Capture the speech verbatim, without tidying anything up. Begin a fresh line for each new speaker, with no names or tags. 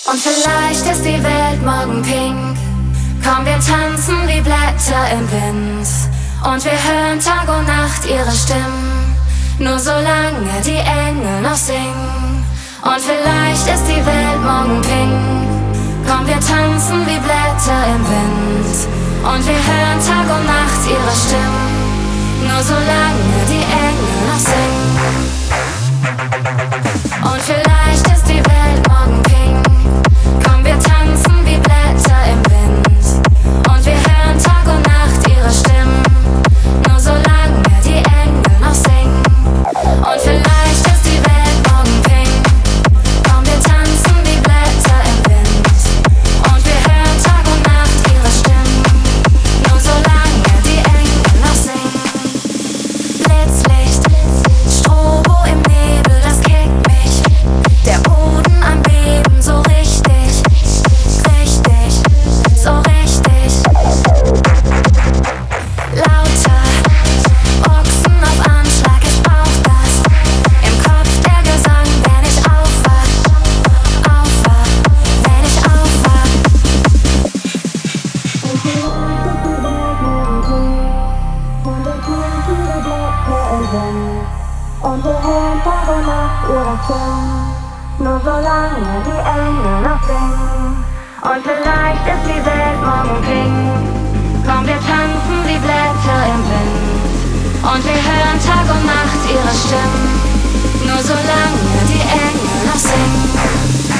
Und vielleicht ist die Welt morgen pink. Komm, wir tanzen wie Blätter im Wind. Und wir hören Tag und Nacht ihre Stimmen, nur solange die Engel noch singen. Und vielleicht ist die Welt morgen pink. Komm, wir tanzen wie Blätter im Wind. Und wir hören Tag und Nacht ihre Stimmen, nur solange die Engel noch singen. Und vielleicht ist die Welt morgen pink. Komm, wir tanzen wie Blätter im Wind. Und wir hören Tag und Nacht ihre Stimmen, nur solange die Engel noch singen. Und vielleicht ist die Welt morgen pink. Komm, wir tanzen wie Blätter im Wind. Und wir hören Tag und Nacht ihre Stimmen, nur solange die Engel noch singen. Blitzlicht, Strobo im Nebel, das kickt mich. Der Boden am Beben, so richtig, richtig, so richtig. Lauter Ochsen auf Anschlag, ich brauch das. Im Kopf der Gesang, wenn ich aufwach, aufwach, wenn ich aufwach. Und wir hören Tag und Nacht ihre Stimmen, nur solange die Engel noch singen. Und vielleicht ist die Welt morgen pink. Komm, wir tanzen wie Blätter im Wind. Und wir hören Tag und Nacht ihre Stimmen, nur solange die Engel noch singen.